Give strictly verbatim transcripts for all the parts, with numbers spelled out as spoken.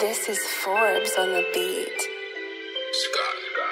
This is Forbes on the beat. Scott.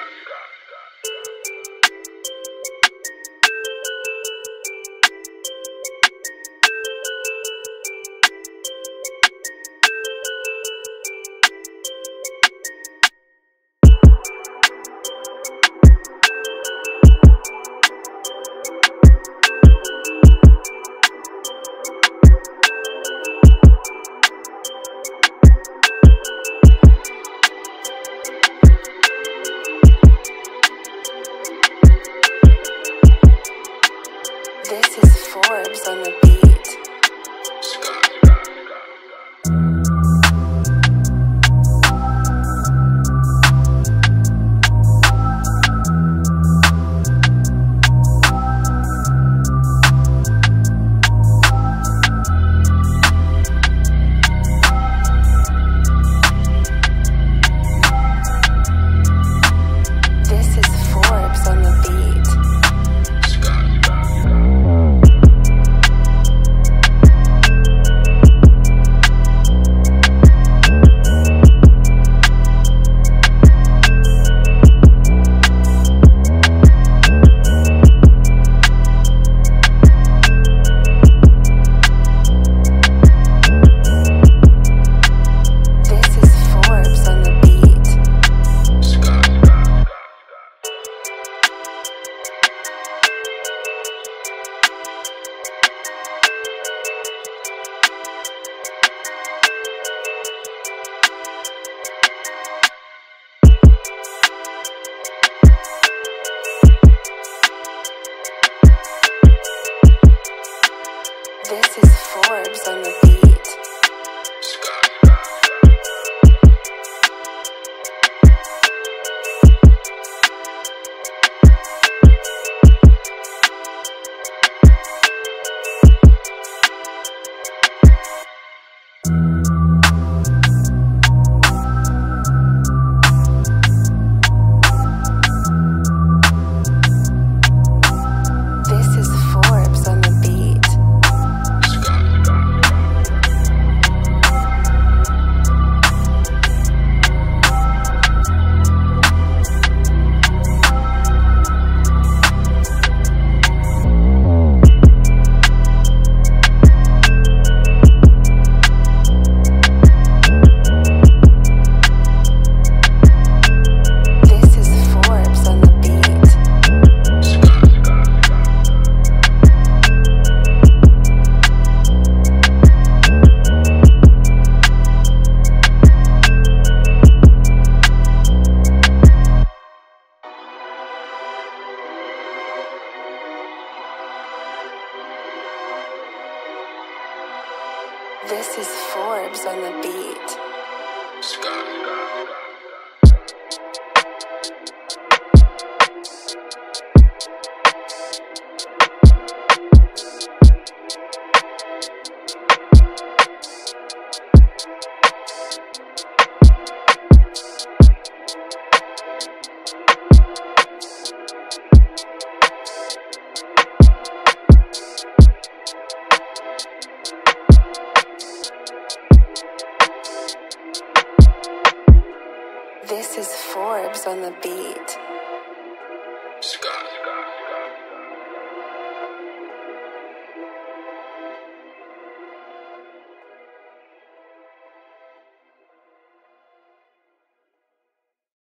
This is Forbes on the beat. This is Forbes on the beat. This is Forbes on the beat. This is Forbes on the beat. This is Forbes on the beat. Scott. This is Forbes on the beat.